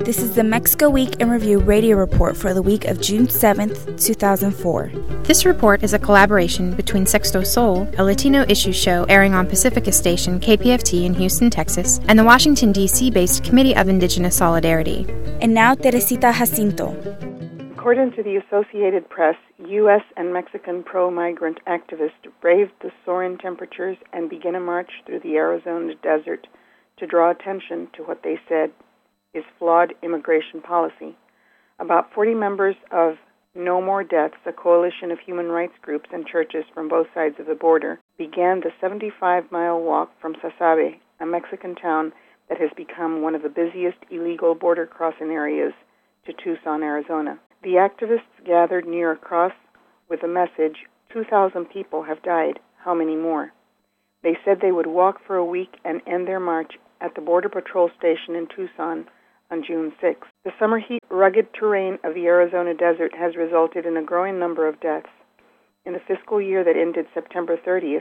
This is the Mexico Week in Review radio report for the week of June 7th, 2004. This report is a collaboration between Sexto Sol, a Latino issue show airing on Pacifica Station KPFT in Houston, Texas, and the Washington, D.C.-based Committee of Indigenous Solidarity. And now, Teresita Jacinto. According to the Associated Press, U.S. and Mexican pro-migrant activists braved the soaring temperatures and began a march through the Arizona desert to draw attention to what they said is flawed immigration policy. About 40 members of No More Deaths, a coalition of human rights groups and churches from both sides of the border, began the 75-mile walk from Sasabe, a Mexican town that has become one of the busiest illegal border crossing areas, to Tucson, Arizona. The activists gathered near a cross with a message, 2,000 people have died, how many more? They said they would walk for a week and end their march at the Border Patrol station in Tucson on June 6. The summer heat, rugged terrain of the Arizona desert has resulted in a growing number of deaths. In the fiscal year that ended September 30th,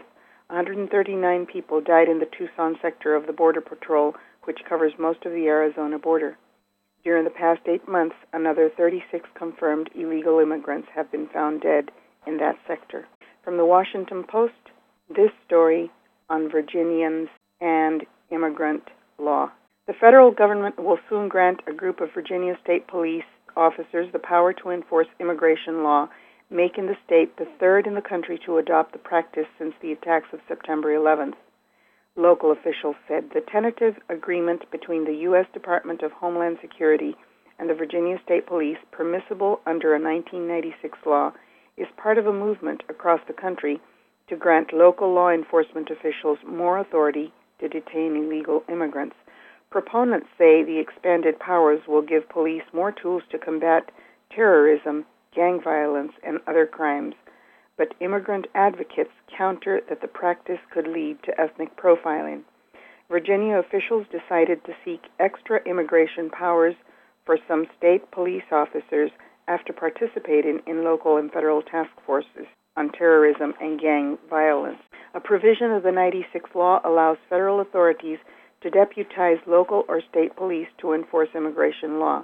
139 people died in the Tucson sector of the Border Patrol, which covers most of the Arizona border. During the past 8 months, another 36 confirmed illegal immigrants have been found dead in that sector. From the Washington Post, this story on Virginians and immigrant law. The federal government will soon grant a group of Virginia State Police officers the power to enforce immigration law, making the state the third in the country to adopt the practice since the attacks of September 11th. Local officials said the tentative agreement between the U.S. Department of Homeland Security and the Virginia State Police, permissible under a 1996 law, is part of a movement across the country to grant local law enforcement officials more authority to detain illegal immigrants. Proponents say the expanded powers will give police more tools to combat terrorism, gang violence, and other crimes. But immigrant advocates counter that the practice could lead to ethnic profiling. Virginia officials decided to seek extra immigration powers for some state police officers after participating in local and federal task forces on terrorism and gang violence. A provision of the 96 law allows federal authorities to deputize local or state police to enforce immigration law.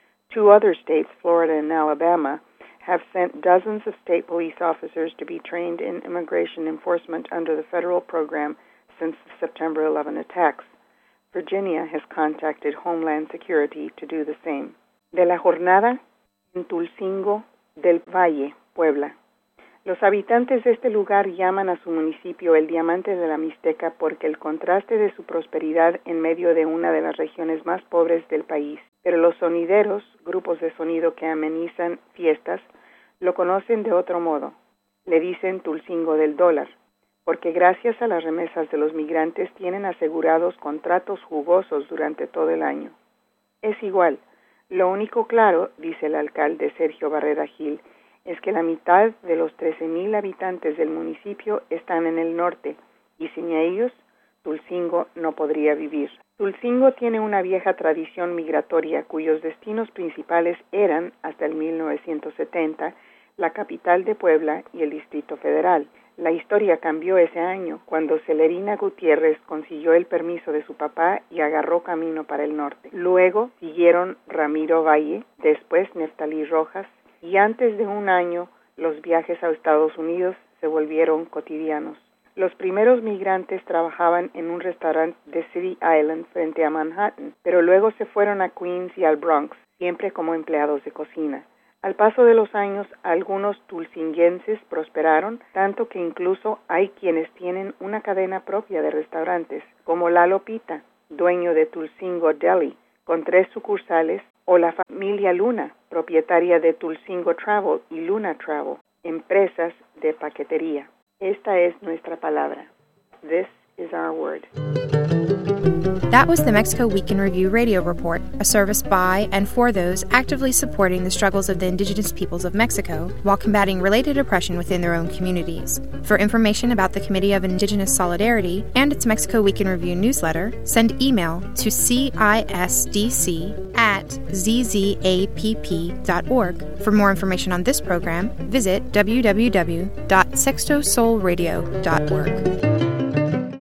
2 other states, Florida and Alabama, have sent dozens of state police officers to be trained in immigration enforcement under the federal program since the September 11 attacks. Virginia has contacted Homeland Security to do the same. De la jornada en Tulcingo del Valle, Puebla. Los habitantes de este lugar llaman a su municipio el diamante de la Mixteca porque el contraste de su prosperidad en medio de una de las regiones más pobres del país. Pero los sonideros, grupos de sonido que amenizan fiestas, lo conocen de otro modo. Le dicen Tulcingo del dólar, porque gracias a las remesas de los migrantes tienen asegurados contratos jugosos durante todo el año. Es igual. Lo único claro, dice el alcalde Sergio Barrera Gil, es que la mitad de los 13,000 habitantes del municipio están en el norte, y sin ellos, Tulcingo no podría vivir. Tulcingo tiene una vieja tradición migratoria cuyos destinos principales eran, hasta el 1970, la capital de Puebla y el Distrito Federal. La historia cambió ese año, cuando Celerina Gutiérrez consiguió el permiso de su papá y agarró camino para el norte. Luego siguieron Ramiro Valle, después Neftalí Rojas, y antes de un año los viajes a Estados Unidos se volvieron cotidianos. Los primeros migrantes trabajaban en un restaurante de City Island frente a Manhattan, pero luego se fueron a Queens y al Bronx, siempre como empleados de cocina. Al paso de los años, algunos tulcinguenses prosperaron, tanto que incluso hay quienes tienen una cadena propia de restaurantes, como Lalo Pita, dueño de Tulcingo Deli, con 3 sucursales, o la familia Luna, propietaria de Tulcingo Travel y Luna Travel, empresas de paquetería. Esta es nuestra palabra. This is our word. That was the Mexico Week in Review radio report, a service by and for those actively supporting the struggles of the indigenous peoples of Mexico while combating related oppression within their own communities. For information about the Committee of Indigenous Solidarity and its Mexico Week in Review newsletter, send email to cisdc@zzAPP.org. For more information on this program, visit www.sextosolradio.org.